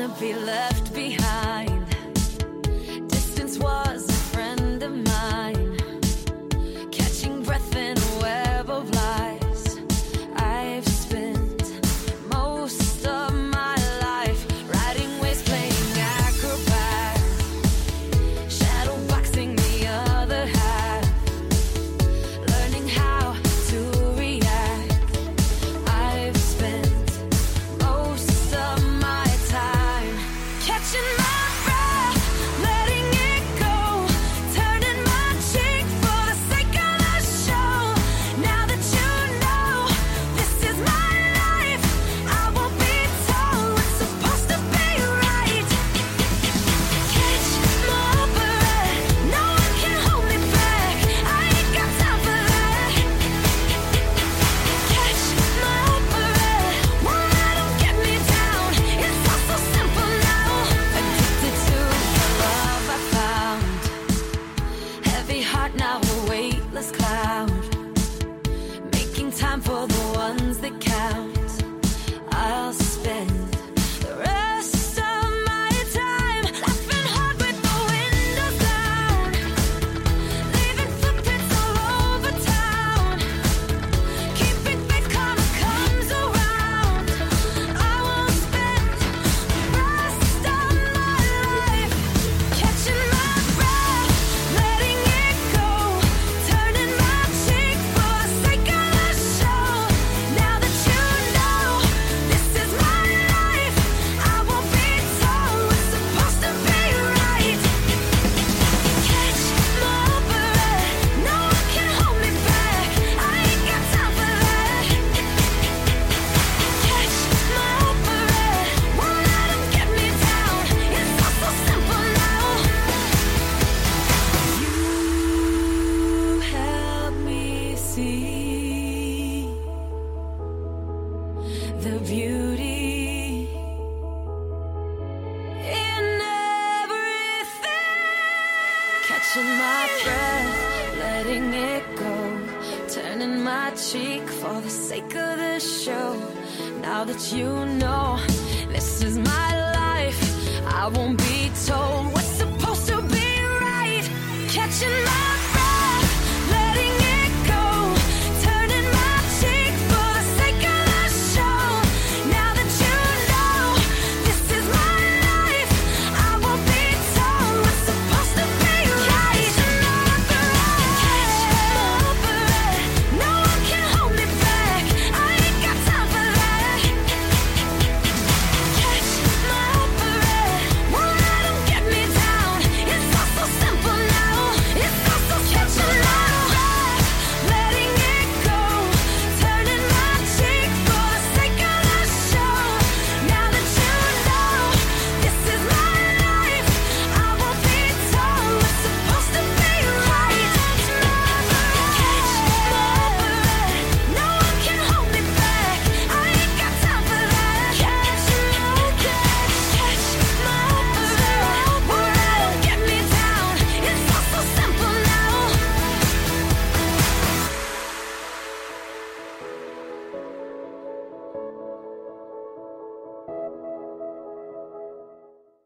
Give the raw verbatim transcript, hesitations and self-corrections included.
wanna be left behind. Distance was a friend of mine, catching breath in a web of lies. I've spent most of my life riding waves, playing acrobat, shadow boxing the other half, learning how to react. I've spent most of my time catching my breath, letting it go, turning my cheek for the sake of the show. Now that you know this is my life, I won't be told what's supposed to be right. Catch my breath, no one can hold me back, I ain't got time for that. Catch my breath, won't let 'em get me down, it's all so simple now. Addicted to the love I found, heavy heart now a weightless cloud, making time for the ones that count. I'll spend the rest of my time laughing hard with the windows down, leaving footprints all over town, keeping faith karma comes around. I won't spend the rest of my life catching my breath, letting it go, turning my cheek for the sake of the show. Now that you know this is my life, I won't be told what's supposed to be right. Catch my breath, no one can hold me back, I ain't got time for that. Catch my breath, won't let 'em get me down, it's all so simple now. You help me see the beauty in everything. Catching my breath, letting it go, turning my cheek for the sake of the show. Now that you know this is my life,